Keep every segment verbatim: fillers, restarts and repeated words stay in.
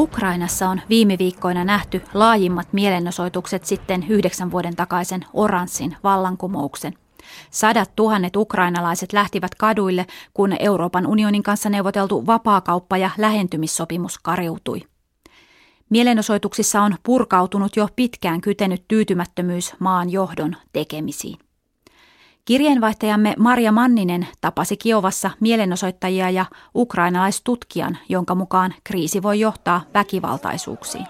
Ukrainassa on viime viikkoina nähty laajimmat mielenosoitukset sitten yhdeksän vuoden takaisen oranssin vallankumouksen. Sadat tuhannet ukrainalaiset lähtivät kaduille, kun Euroopan unionin kanssa neuvoteltu vapaakauppa- ja lähentymissopimus kariutui. Mielenosoituksissa on purkautunut jo pitkään kytenyt tyytymättömyys maan johdon tekemisiin. Kirjeenvaihtajamme Marja Manninen tapasi Kiovassa mielenosoittajia ja ukrainalaistutkijan, jonka mukaan kriisi voi johtaa väkivaltaisuuksiin.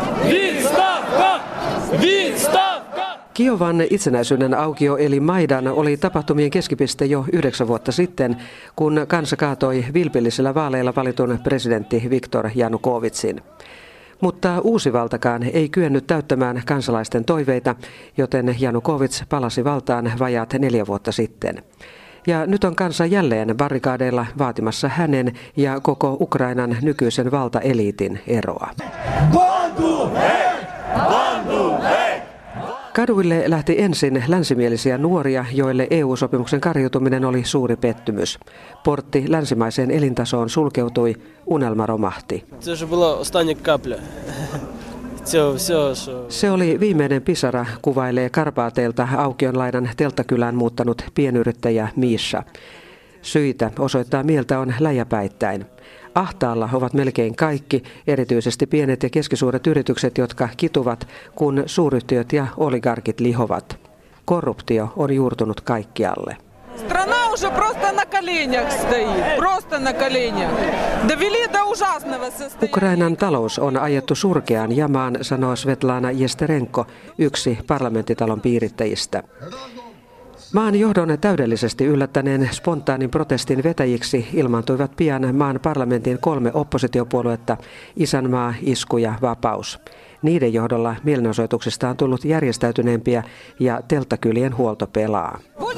Kiovan itsenäisyyden aukio eli Maidan oli tapahtumien keskipiste jo yhdeksän vuotta sitten, kun kansa kaatoi vilpillisillä vaaleilla valitun presidentti Viktor Janukovitsin. Mutta uusi valtakaan ei kyennyt täyttämään kansalaisten toiveita, joten Janukovits palasi valtaan vajaat neljä vuotta sitten. Ja nyt on kansa jälleen barrikaadeilla vaatimassa hänen ja koko Ukrainan nykyisen valtaeliitin eroa. Bandu, hei! Bandu, hei! Kaduille lähti ensin länsimielisiä nuoria, joille E U-sopimuksen kariutuminen oli suuri pettymys. Portti länsimaiseen elintasoon sulkeutui, unelma romahti. Se oli viimeinen pisara, kuvailee Karpaateilta Aukionlaidan telttakylään muuttanut pienyrittäjä Miisha. Syitä osoittaa mieltä on läjäpäittäin. Ahtaalla ovat melkein kaikki, erityisesti pienet ja keskisuuret yritykset, jotka kituvat, kun suuryhtiöt ja oligarkit lihovat. Korruptio on juurtunut kaikkialle. Ukrainan talous on ajettu surkeaan jamaan, sanoo Svetlana Jesterenko, yksi parlamenttitalon piirittäjistä. Maan johdon täydellisesti yllättäneen spontaanin protestin vetäjiksi ilmaantuivat pian maan parlamentin kolme oppositiopuoluetta, Isänmaa, Isku ja Vapaus. Niiden johdolla mielenosoituksista on tullut järjestäytyneempiä ja telttakylien huolto pelaa.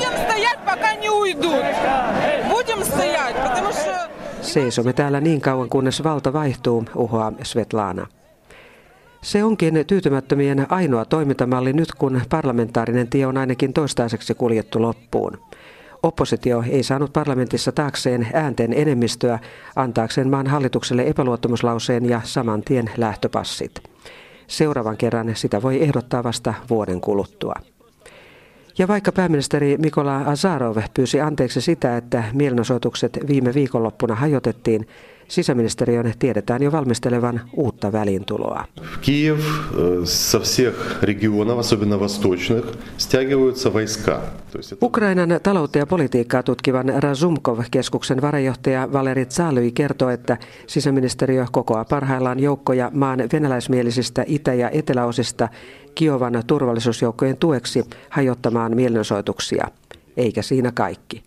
Seisomme täällä niin kauan, kunnes valta vaihtuu, uhoaa Svetlana. Se onkin tyytymättömien ainoa toimintamalli nyt, kun parlamentaarinen tie on ainakin toistaiseksi kuljettu loppuun. Oppositio ei saanut parlamentissa taakseen äänten enemmistöä antaakseen maan hallitukselle epäluottamuslauseen ja saman tien lähtöpassit. Seuraavan kerran sitä voi ehdottaa vasta vuoden kuluttua. Ja vaikka pääministeri Mykola Azarov pyysi anteeksi sitä, että mielenosoitukset viime viikonloppuna hajotettiin, sisäministeriön tiedetään jo valmistelevan uutta väliintuloa. Kiev со всех регионов, особенно восточных, стягиваются войска. Ukrainan taloutta ja politiikkaa tutkivan Razumkov-keskuksen varajohtaja Valeri Zalyi kertoo, että sisäministeriö kokoaa parhaillaan joukkoja maan venäläismielisistä itä- ja eteläosista Kiovan turvallisuusjoukkojen tueksi hajottamaan mielenosoituksia. Eikä siinä kaikki.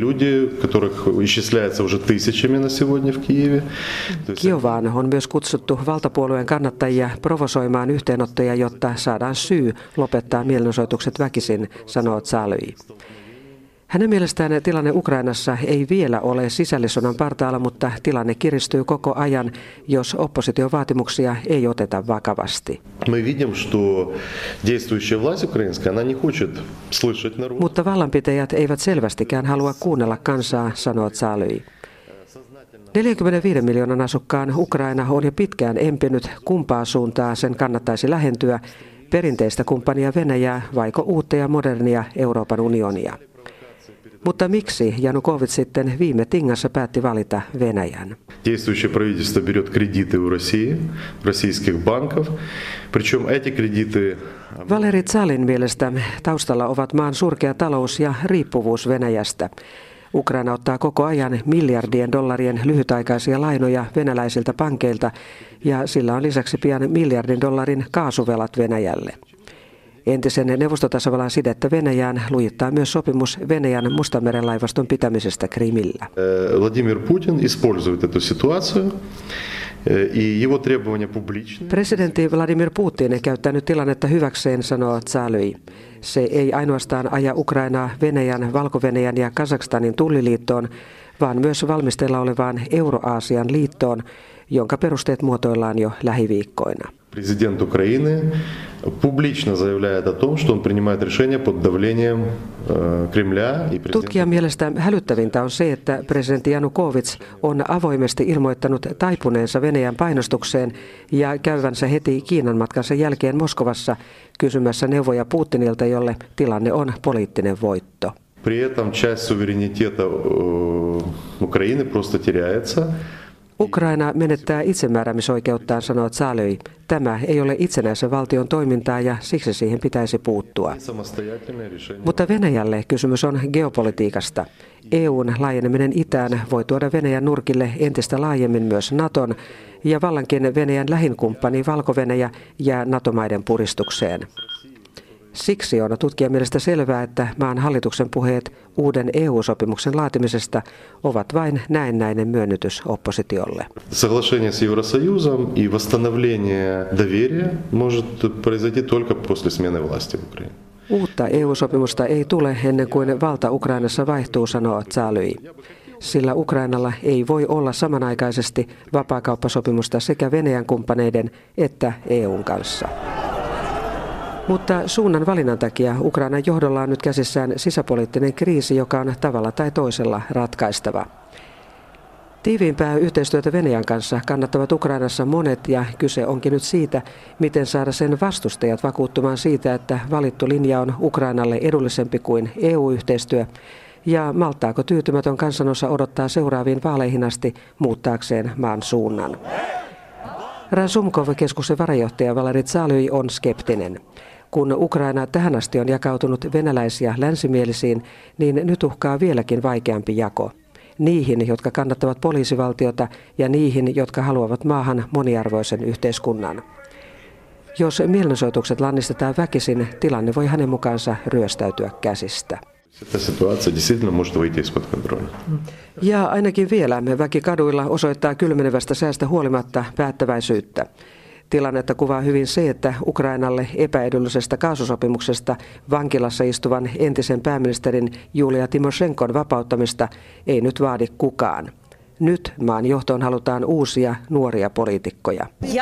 Kiovaan on myös kutsuttu valtapuolueen kannattajia provosoimaan yhteenottoja, jotta saadaan syy lopettaa mielenosoitukset väkisin, sanoo Zalyi. Hänen mielestään tilanne Ukrainassa ei vielä ole sisällissodan partaalla, mutta tilanne kiristyy koko ajan, jos opposition vaatimuksia ei oteta vakavasti. Mutta vallanpitäjät eivät selvästikään halua kuunnella kansaa, sanoo Zalyi. neljäkymmentäviisi miljoonan asukkaan Ukraina on jo pitkään empinyt, kumpaa suuntaa sen kannattaisi lähentyä, perinteistä kumppania Venäjää vaiko uutta ja modernia Euroopan unionia. Mutta miksi Janukovits sitten viime tingassa päätti valita Venäjän? Действующее правительство берет кредиты у России, российских банков. Причем эти кредиты... Valeri Zalyin mielestä taustalla ovat maan surkea talous ja riippuvuus Venäjästä. Ukraina ottaa koko ajan miljardien dollarien lyhytaikaisia lainoja venäläisiltä pankeilta ja sillä on lisäksi pian miljardin dollarin kaasuvelat Venäjälle. Entisen neuvostotasavallan sidettä Venäjään lujittaa myös sopimus Venäjän Mustanmeren laivaston pitämisestä Krimillä. Vladimir Putin использует эту ситуацию. Presidentti Vladimir Putin käyttää nyt tilannetta hyväkseen, sanoo Zalyi. Se ei ainoastaan aja Ukrainaa Venäjän, Valko-Venäjän ja Kazakstanin tulliliittoon, vaan myös valmisteilla olevaan Euro-Aasian liittoon, jonka perusteet muotoillaan jo lähiviikkoina. Президент Украины публично заявляет о том, что он принимает решения под давлением Кремля. Tutkijan mielestä hälyttävintä on se, että presidentti Janukovyts on avoimesti ilmoittanut taipuneensa Venäjän painostukseen ja käyvänsä heti Kiinan matkansa jälkeen Moskovassa kysymässä neuvoja Putinilta, jolle tilanne on poliittinen voitto. При этом часть суверенитета Украины просто теряется. Ukraina menettää itsemääräämisoikeuttaan, sanoo Zalöi. Tämä ei ole itsenäisen valtion toimintaa ja siksi siihen pitäisi puuttua. Mutta Venäjälle kysymys on geopolitiikasta. E U:n laajeneminen itään voi tuoda Venäjän nurkille entistä laajemmin myös Naton ja vallankin Venäjän lähin kumppani Valko-Venäjä jää NATO-maiden puristukseen. Siksi on tutkijan mielestä selvää, että maan hallituksen puheet uuden E U-sopimuksen laatimisesta ovat vain näennäinen myönnytys oppositiolle. Соглашение с Евросоюзом и восстановление доверия может произойти только после смены власти в Украине. Uutta E U-sopimusta ei tule ennen kuin valta Ukrainassa vaihtuu, sanoo Zalöi. Sillä Ukrainalla ei voi olla samanaikaisesti vapaakauppasopimusta sekä Venäjän kumppaneiden että E U:n kanssa. Mutta suunnan valinnan takia Ukrainan johdolla on nyt käsissään sisäpoliittinen kriisi, joka on tavalla tai toisella ratkaistava. Tiiviimpää yhteistyötä Venäjän kanssa kannattavat Ukrainassa monet ja kyse onkin nyt siitä, miten saada sen vastustajat vakuuttumaan siitä, että valittu linja on Ukrainalle edullisempi kuin E U-yhteistyö ja malttaako tyytymätön kansanosa odottaa seuraaviin vaaleihin asti muuttaakseen maan suunnan. Razumkov-keskuksen varajohtaja Valeri Zalöi on skeptinen. Kun Ukraina tähän asti on jakautunut venäläisiä länsimielisiin, niin nyt uhkaa vieläkin vaikeampi jako. Niihin, jotka kannattavat poliisivaltiota ja niihin, jotka haluavat maahan moniarvoisen yhteiskunnan. Jos mielenosoitukset lannistetaan väkisin, tilanne voi hänen mukaansa ryöstäytyä käsistä. Ja ainakin vielä väki kaduilla osoittaa kylmenevästä säästä huolimatta päättäväisyyttä. Tilannetta kuvaa hyvin se, että Ukrainalle epäedullisesta kaasusopimuksesta vankilassa istuvan entisen pääministerin Julia Timošenkon vapauttamista ei nyt vaadi kukaan. Nyt maan johtoon halutaan uusia nuoria poliitikkoja.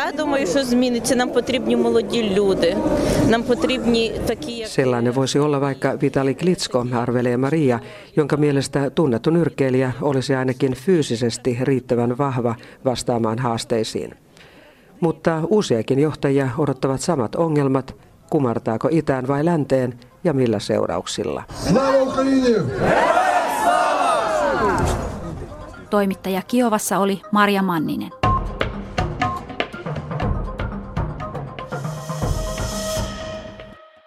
Sellainen voisi olla vaikka Vitali Klitschko, arvelee Maria, jonka mielestä tunnettu nyrkkeilijä olisi ainakin fyysisesti riittävän vahva vastaamaan haasteisiin. Mutta uusiakin johtajia odottavat samat ongelmat, kumartaako itään vai länteen ja millä seurauksilla. Toimittaja Kiovassa oli Marja Manninen.